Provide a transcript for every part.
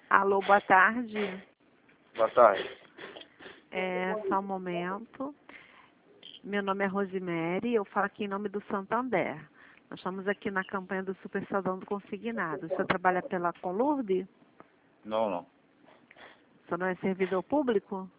Alô, boa tarde. Boa tarde. Só um momento. Meu nome é Rosemary, eu falo aqui em nome do Santander. Nós estamos aqui na campanha do Super Saldão do Consignado. O senhor trabalha pela Conlurb? Não. O senhor não é servidor público?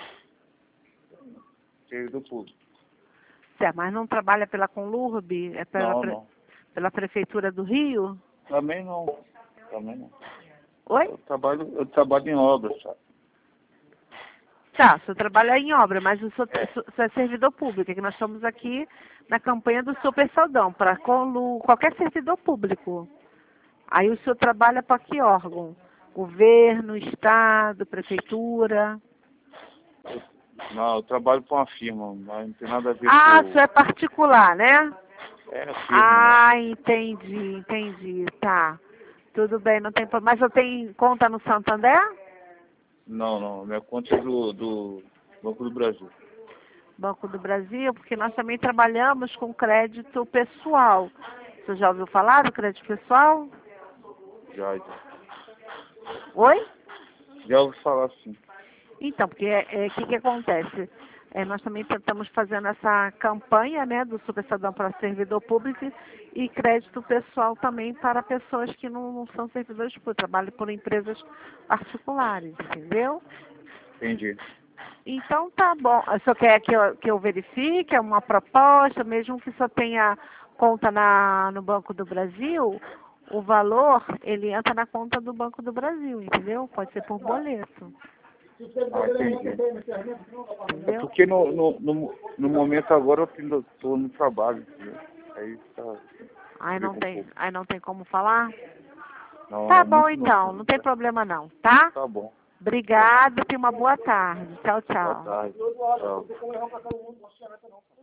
Servidor público. Certo, mas não trabalha pela Conlurb? É Não. pela Prefeitura do Rio? Também não. Oi? Eu trabalho em obras, sabe? Tá, o senhor trabalha em obra, mas o senhor é servidor público, é que nós estamos aqui na campanha do Super Saldão, para qualquer servidor público. Aí o senhor trabalha para que órgão? Governo, Estado, Prefeitura? Não, eu trabalho para uma firma, mas não tem nada a ver Ah, com... o senhor é particular, né? É a firma. Ah, entendi, tá. Tudo bem, não tem problema. Mas eu tenho conta no Santander? Não. Minha conta é do Banco do Brasil. Banco do Brasil, porque nós também trabalhamos com crédito pessoal. Você já ouviu falar do crédito pessoal? Já. Oi? Já ouvi falar assim. Então, porque o que acontece? Nós também estamos fazendo essa campanha, né, do Super Saldão para servidor público e crédito pessoal também para pessoas que não são servidores públicos, trabalham por empresas particulares, entendeu? Entendi. Então tá bom. O senhor quer que eu verifique? É uma proposta, mesmo que só tenha conta no Banco do Brasil, o valor, ele entra na conta do Banco do Brasil, entendeu? Pode ser por boleto. Entendi. Entendeu? Porque no momento agora eu estou no trabalho, entendeu? Aí tá... Aí não tem como falar? Não, Tá bom muito então, não tem problema não, tá? Tá bom. Obrigada, tenha uma boa tarde. Tchau, Boa tchau. tarde. Tchau.